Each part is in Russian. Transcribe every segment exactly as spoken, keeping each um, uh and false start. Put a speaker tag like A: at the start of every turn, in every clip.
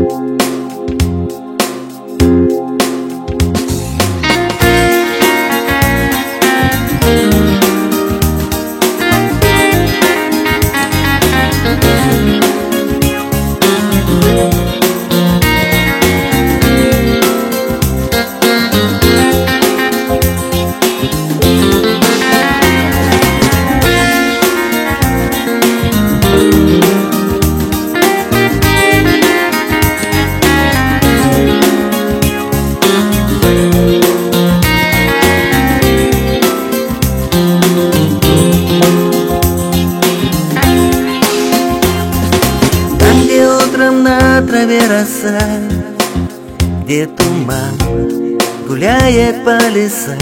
A: На траве роса, где туман гуляет по лесам.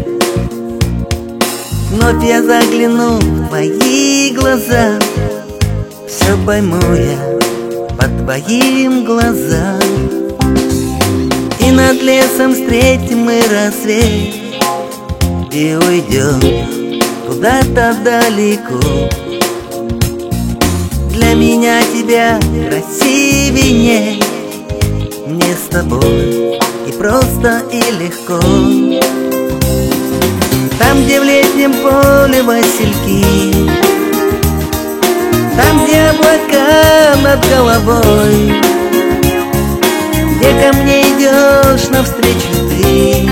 A: Вновь я загляну в твои глаза, все пойму я по твоим глазам. И над лесом встретим мы рассвет и уйдем куда-то далеко. Для меня тебя красивее, мне с тобой и просто, и легко. Там, где в летнем поле васильки, там, где облака над головой, где ко мне идешь навстречу ты,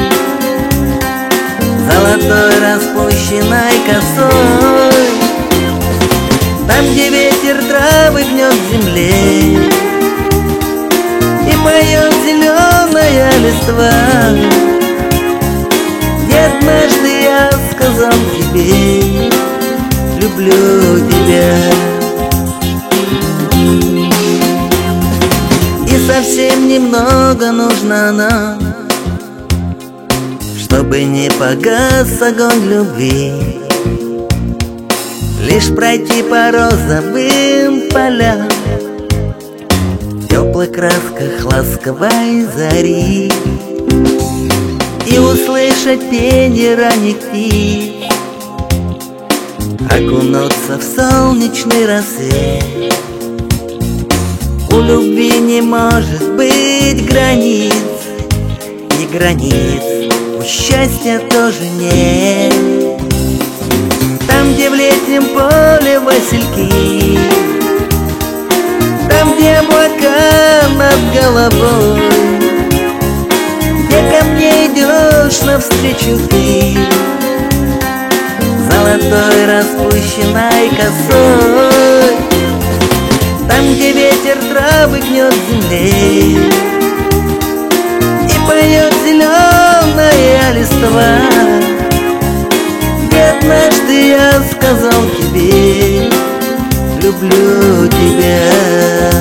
A: золотой распущенной косой. Там, где ветер травы гнет в земле и поет зеленая листва, где однажды я сказал тебе: люблю тебя. И совсем немного нужно нам, чтобы не погас огонь любви. Лишь пройти по розовым полям в теплых красках ласковой зари и услышать пение ранних птиц, окунуться в солнечный рассвет. У любви не может быть границ, и границ у счастья тоже нет. Там, где в летнем поле васильки, там, где облака над головой, где ко мне идешь навстречу ты, золотой распущенной косой. Там, где ветер травы гнет в земле и поет зеленая листва, однажды я сказал тебе: люблю тебя.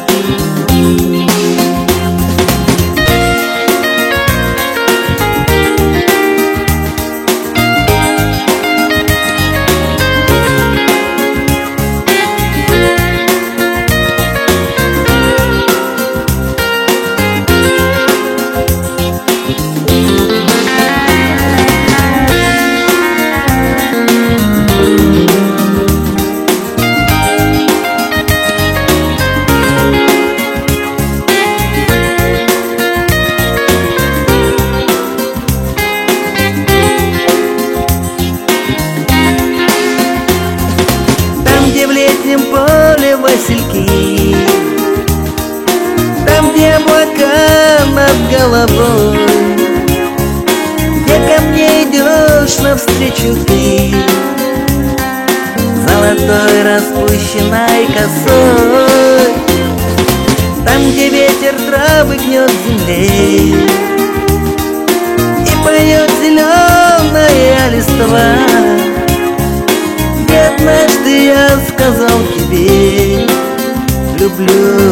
A: В летнем поле васильки, там, где облака над головой, где ко мне идешь навстречу ты, золотой распущенной косой. Там, где ветер травы гнет в земле и поет зеленая листва, однажды я сказал тебе: люблю